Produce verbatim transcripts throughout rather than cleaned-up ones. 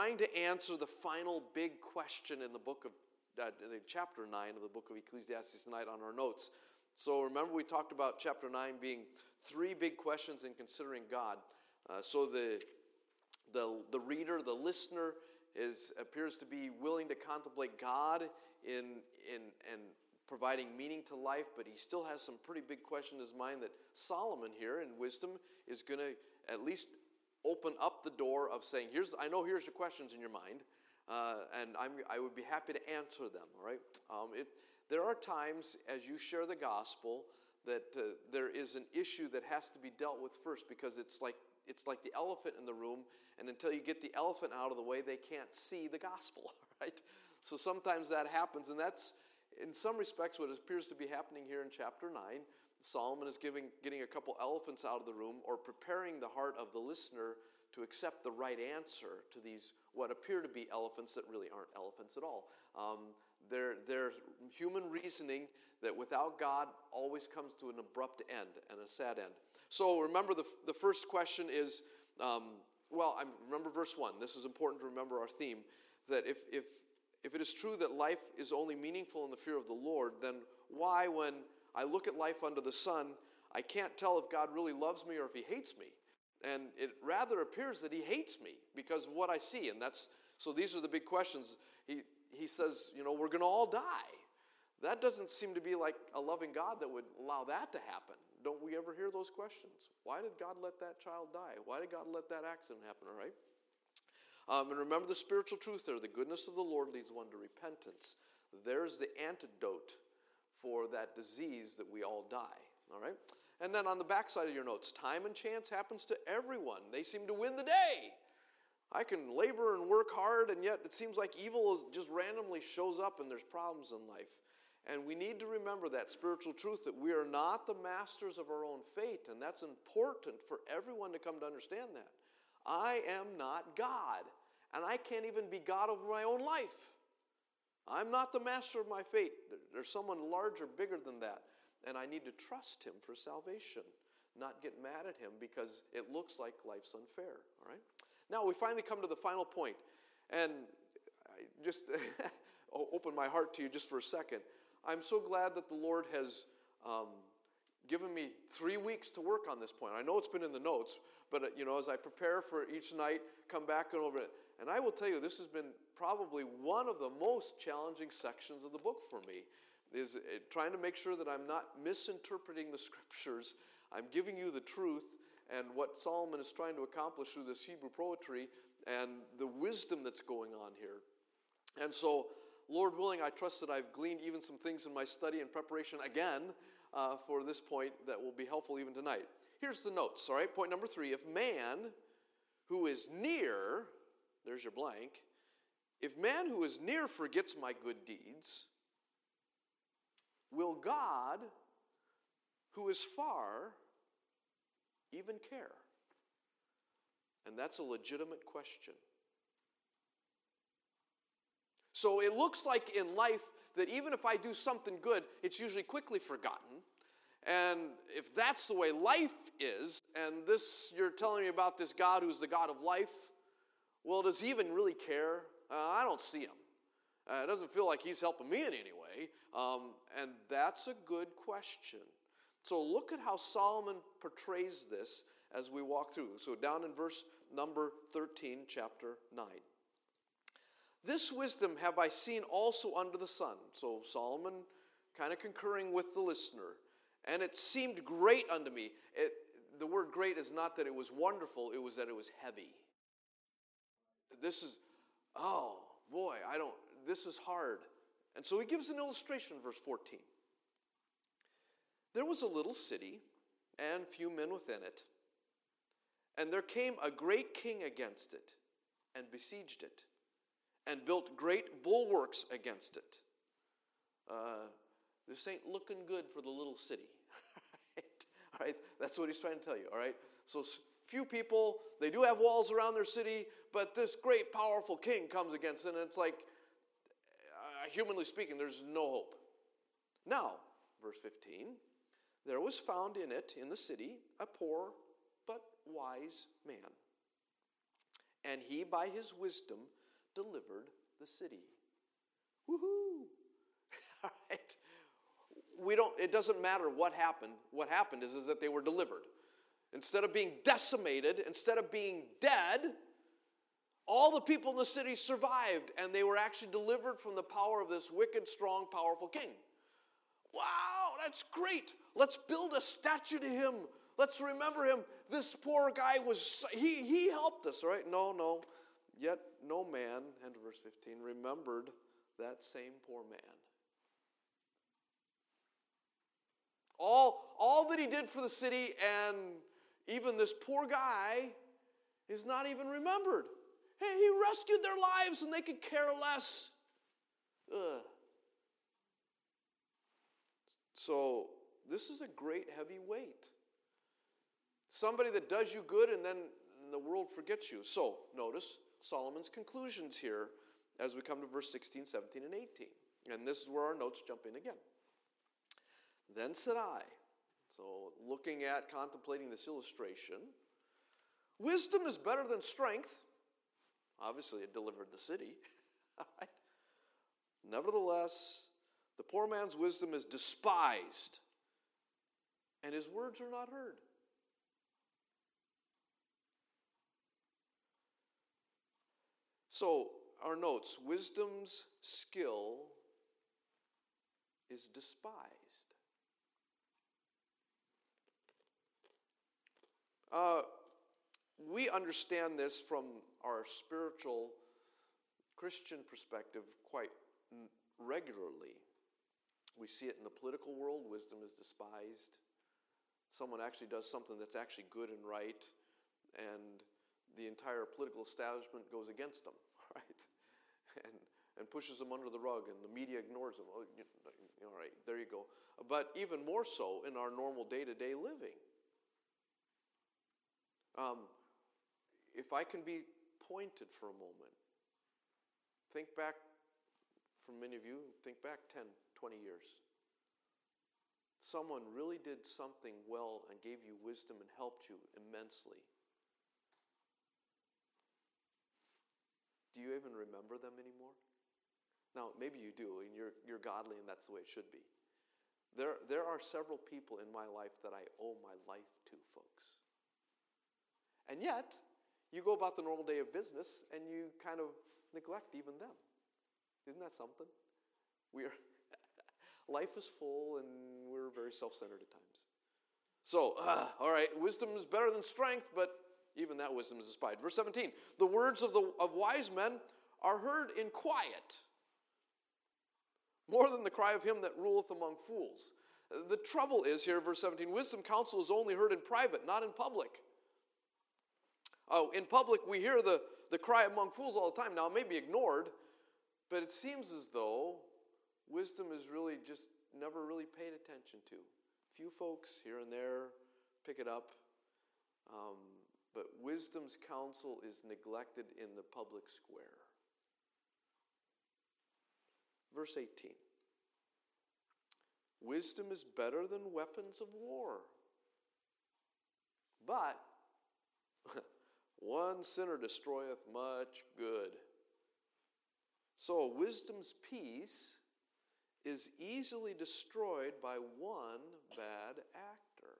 trying to answer the final big question in the book of, uh, in chapter nine of the book of Ecclesiastes tonight on our notes. So remember we talked about chapter nine being three big questions in considering God. Uh, so the, the, the reader, the listener, is appears to be willing to contemplate God in, in, in providing meaning to life, but he still has some pretty big questions in his mind that Solomon here in wisdom is going to at least open up the door of saying, "Here's I know here's your questions in your mind, uh, and I'm, I would be happy to answer them." All right. Um, it, there are times as you share the gospel that uh, there is an issue that has to be dealt with first, because it's like it's like the elephant in the room, and until you get the elephant out of the way, they can't see the gospel. Right. So sometimes that happens, and that's in some respects what appears to be happening here in chapter nine. Solomon is giving, getting a couple elephants out of the room, or preparing the heart of the listener to accept the right answer to these what appear to be elephants that really aren't elephants at all. Um, they're, they're human reasoning that without God always comes to an abrupt end and a sad end. So remember the, the first question is, um, well, I remember verse one. This is important to remember our theme, that if, if, if it is true that life is only meaningful in the fear of the Lord, then why, when I look at life under the sun, I can't tell if God really loves me or if he hates me. And it rather appears that he hates me because of what I see. And that's, so these are the big questions. He, he says, you know, we're going to all die. That doesn't seem to be like a loving God that would allow that to happen. Don't we ever hear those questions? Why did God let that child die? Why did God let that accident happen, all right? Um, and remember the spiritual truth there. The goodness of the Lord leads one to repentance. There's the antidote for that disease that we all die, all right? And then on the backside of your notes, time and chance happens to everyone. They seem to win the day. I can labor and work hard, and yet it seems like evil is, just randomly shows up and there's problems in life. And we need to remember that spiritual truth, that we are not the masters of our own fate, and that's important for everyone to come to understand that. I am not God, and I can't even be God over my own life. I'm not the master of my fate. There's someone larger, bigger than that. And I need to trust him for salvation, not get mad at him because it looks like life's unfair. All right? Now we finally come to the final point. And I just open my heart to you just for a second. I'm so glad that the Lord has um, given me three weeks to work on this point. I know it's been in the notes, but you know, as I prepare for each night, come back and over it. And I will tell you, this has been probably one of the most challenging sections of the book for me, is trying to make sure that I'm not misinterpreting the scriptures. I'm giving you the truth and what Solomon is trying to accomplish through this Hebrew poetry and the wisdom that's going on here. And so, Lord willing, I trust that I've gleaned even some things in my study and preparation again uh, for this point that will be helpful even tonight. Here's the notes, all right? Point number three. If man who is near, there's your blank, if man who is near forgets my good deeds, will God who is far even care? And that's a legitimate question. So it looks like in life that even if I do something good, it's usually quickly forgotten. And if that's the way life is, and this you're telling me about this God who's the God of life, well, does he even really care? Uh, I don't see him. Uh, it doesn't feel like he's helping me in any way. Um, and that's a good question. So look at how Solomon portrays this as we walk through. So down in verse number thirteen, chapter nine. This wisdom have I seen also under the sun. So Solomon kind of concurring with the listener. And it seemed great unto me. It, the word great is not that it was wonderful, it was that it was heavy. This is, oh boy, I don't, this is hard. And so he gives an illustration in verse fourteen. There was a little city, and few men within it. And there came a great king against it, and besieged it, and built great bulwarks against it. Uh, this ain't looking good for the little city. Right? All right, that's what he's trying to tell you. All right, so few people, they do have walls around their city, but this great, powerful king comes against it, and it's like, uh, humanly speaking, there's no hope. Now, verse fifteen, there was found in it, in the city, a poor but wise man. and he by his wisdom delivered the city. Woohoo! All right. We don't, it doesn't matter what happened. What happened is, is that they were delivered. Instead of being decimated, instead of being dead, all the people in the city survived, and they were actually delivered from the power of this wicked, strong, powerful king. Wow, that's great. Let's build a statue to him. Let's remember him. This poor guy was, he, he helped us, right? No, no. Yet no man, end of verse fifteen, remembered that same poor man. All, all that he did for the city and even this poor guy is not even remembered. Hey, he rescued their lives and they could care less. Ugh. So this is a great heavy weight. Somebody that does you good and then the world forgets you. So notice Solomon's conclusions here as we come to verse sixteen, seventeen, and eighteen. And this is where our notes jump in again. Then said I, so looking at, contemplating this illustration, wisdom is better than strength. Obviously, it delivered the city. Nevertheless, the poor man's wisdom is despised, and his words are not heard. So, our notes, wisdom's skill is despised. Uh, we understand this from our spiritual Christian perspective quite regularly. We see it in the political world. Wisdom is despised. Someone actually does something that's actually good and right, and the entire political establishment goes against them, right? And and pushes them under the rug, and the media ignores them. Oh, you, all right, there you go. But even more so in our normal day-to-day living. Um, if I can be pointed for a moment, think back, for many of you, think back ten, twenty years. Someone really did something well and gave you wisdom and helped you immensely. Do you even remember them anymore? Now, maybe you do, and you're, you're godly, and that's the way it should be. There, there are several people in my life that I owe my life to, folks. And yet, you go about the normal day of business, and you kind of neglect even them. Isn't that something? We're life is full, and we're very self-centered at times. So, uh, all right, wisdom is better than strength, but even that wisdom is despised. Verse seventeen, the words of, the, of wise men are heard in quiet, more than the cry of him that ruleth among fools. The trouble is here, verse seventeen, wisdom counsel is only heard in private, not in public. Oh, in public we hear the, the cry among fools all the time. Now, it may be ignored, but it seems as though wisdom is really just never really paid attention to. Few folks here and there pick it up, um, but wisdom's counsel is neglected in the public square. Verse eighteen. Wisdom is better than weapons of war. But one sinner destroyeth much good. So wisdom's peace is easily destroyed by one bad actor.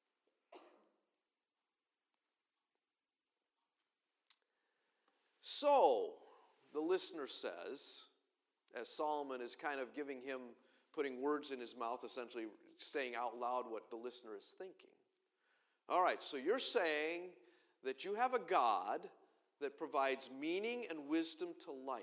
So, the listener says, as Solomon is kind of giving him, putting words in his mouth, essentially saying out loud what the listener is thinking. All right, so you're saying that you have a God that provides meaning and wisdom to life.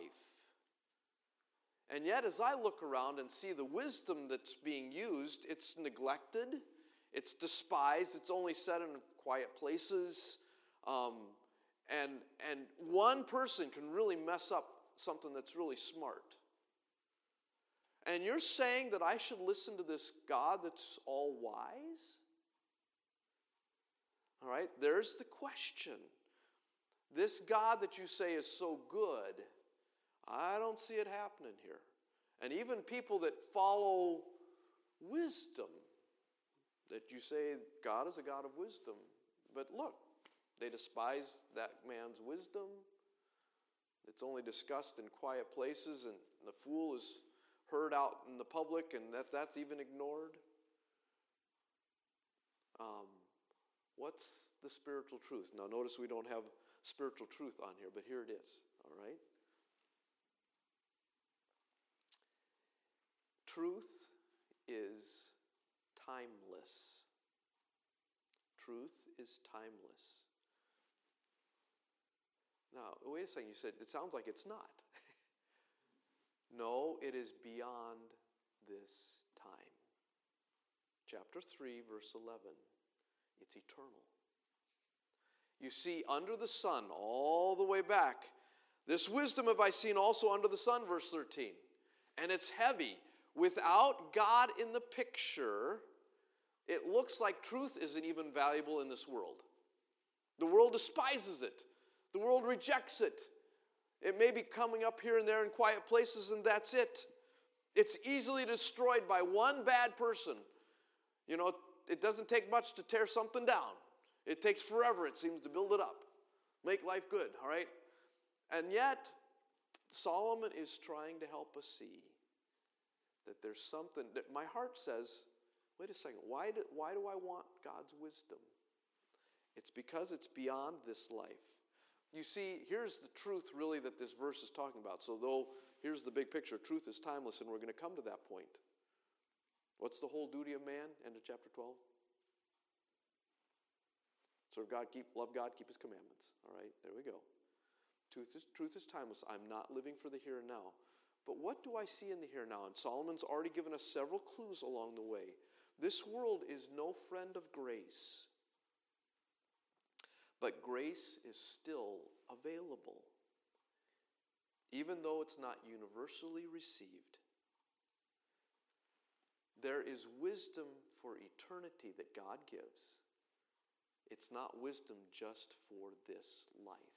And yet, as I look around and see the wisdom that's being used, it's neglected, it's despised, it's only said in quiet places. Um, and, and one person can really mess up something that's really smart. And you're saying that I should listen to this God that's all wise? All right, there's the question. This God that you say is so good, I don't see it happening here. And even people that follow wisdom, that you say God is a God of wisdom. But look, They despise that man's wisdom. It's only discussed in quiet places, and the fool is heard out in the public, and that, that's even ignored. Um, what's the spiritual truth? Now, notice we don't have spiritual truth on here, but here it is, all right? Truth is timeless. Truth is timeless. Now, wait a second, you said, it sounds like it's not. No, it is beyond this time. Chapter three, verse eleven. It's eternal. You see, under the sun, all the way back, this wisdom have I seen also under the sun, verse thirteen. And it's heavy. Without God in the picture, it looks like truth isn't even valuable in this world. The world despises it. The world rejects it. It may be coming up here and there in quiet places, and that's it. It's easily destroyed by one bad person. You know, it doesn't take much to tear something down. It takes forever, it seems, to build it up. Make life good, all right? And yet, Solomon is trying to help us see that there's something that my heart says, wait a second, why do, why do I want God's wisdom? It's because it's beyond this life. You see, here's the truth really that this verse is talking about. So though, here's the big picture. Truth is timeless, and we're going to come to that point. What's the whole duty of man? End of chapter twelve. Serve God, keep, love God, keep his commandments. All right, there we go. Truth is, truth is timeless. I'm not living for the here and now. But what do I see in the here and now? And Solomon's already given us several clues along the way. This world is no friend of grace. But grace is still available, even though it's not universally received. There is wisdom for eternity that God gives. It's not wisdom just for this life.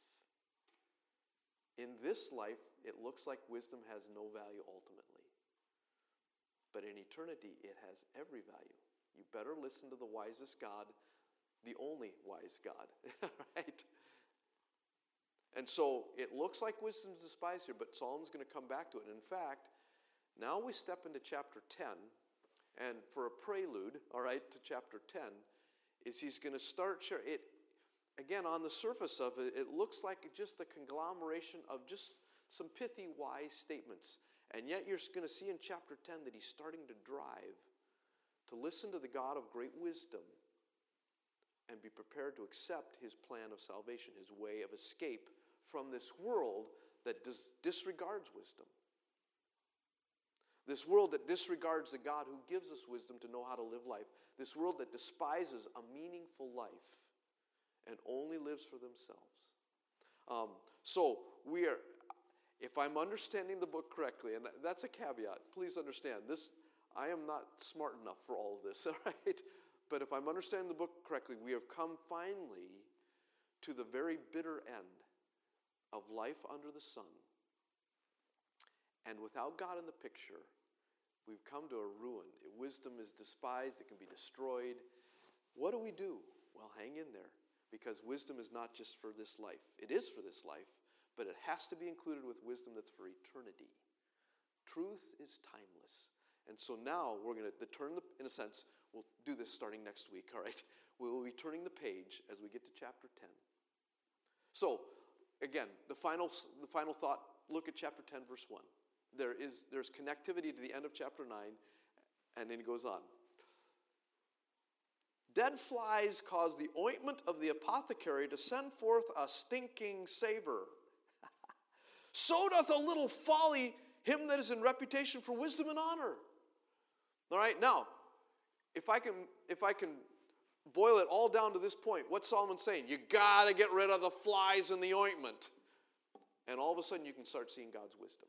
In this life, it looks like wisdom has no value ultimately. But in eternity, it has every value. You better listen to the wisest God, the only wise God, right? And so it looks like wisdom's despised here, but Solomon's going to come back to it. And in fact, now we step into chapter ten, and for a prelude, all right, to chapter ten, is he's going to start sharing it. Again, on the surface of it, it looks like just a conglomeration of just some pithy, wise statements. And yet you're going to see in chapter ten that he's starting to drive to listen to the God of great wisdom and be prepared to accept his plan of salvation, his way of escape from this world that dis- disregards wisdom. This world that disregards the God who gives us wisdom to know how to live life. This world that despises a meaningful life and only lives for themselves. Um, so we are, if I'm understanding the book correctly, and that's a caveat, please understand, this, I am not smart enough for all of this, all right? But if I'm understanding the book correctly, we have come finally to the very bitter end of life under the sun. And without God in the picture, we've come to a ruin. Wisdom is despised, it can be destroyed. What do we do? Well, hang in there. Because wisdom is not just for this life. It is for this life, but it has to be included with wisdom that's for eternity. Truth is timeless. And so now we're going to turn, the, in a sense, we'll do this starting next week, all right? We will be turning the page as we get to chapter ten. So, again, the final, the final thought, look at chapter ten, verse one. There is, there's connectivity to the end of chapter nine, and then it goes on. Dead flies cause the ointment of the apothecary to send forth a stinking savor. So doth a little folly him that is in reputation for wisdom and honor. All right, now, if I can, if I can boil it all down to this point, what's Solomon saying? You got to get rid of the flies in the ointment. And all of a sudden you can start seeing God's wisdom.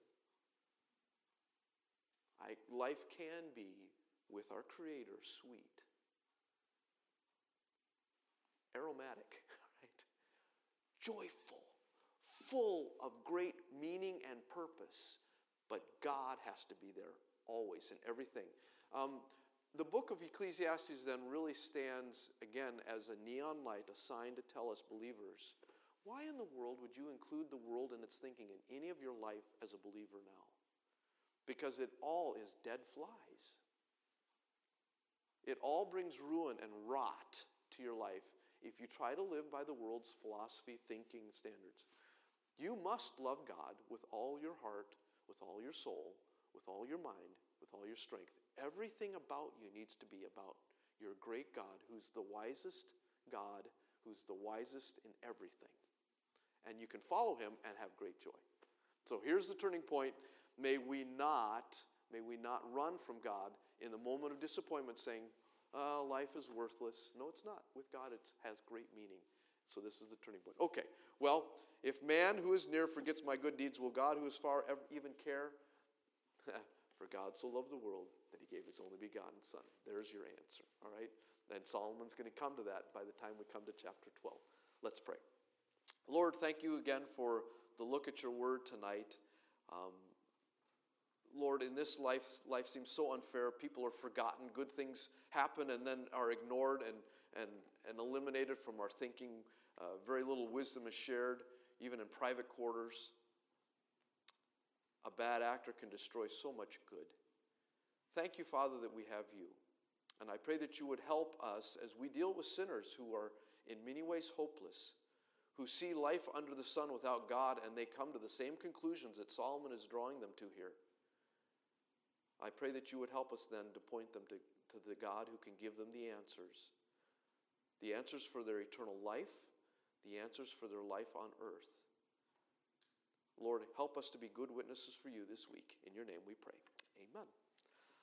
I, life can be, with our Creator, sweet. Aromatic, right? Joyful, full of great meaning and purpose. But God has to be there always in everything. Um, the book of Ecclesiastes then really stands, again, as a neon light, a sign to tell us believers, why in the world would you include the world and its thinking in any of your life as a believer now? Because it all is dead flies. It all brings ruin and rot to your life if you try to live by the world's philosophy, thinking, standards. You must love God with all your heart, with all your soul, with all your mind, with all your strength. Everything about you needs to be about your great God, who's the wisest God, who's the wisest in everything. And you can follow him and have great joy. So here's the turning point. May we not, may we not run from God in the moment of disappointment saying, oh, life is worthless. No, it's not. With God, it has great meaning. So this is the turning point. Okay, well, if man who is near forgets my good deeds, will God who is far ever even care? For God so loved the world that he gave his only begotten Son. There's your answer, all right? And Solomon's going to come to that by the time we come to chapter twelve. Let's pray. Lord, thank you again for the look at your word tonight. Um, Lord, in this life, life seems so unfair. People are forgotten. Good things happen and then are ignored and, and, and eliminated from our thinking. Uh, very little wisdom is shared, even in private quarters. A bad actor can destroy so much good. Thank you, Father, that we have you. And I pray that you would help us as we deal with sinners who are in many ways hopeless, who see life under the sun without God, and they come to the same conclusions that Solomon is drawing them to here. I pray that you would help us then to point them to, to the God who can give them the answers. The answers for their eternal life, the answers for their life on earth. Lord, help us to be good witnesses for you this week. In your name we pray. Amen.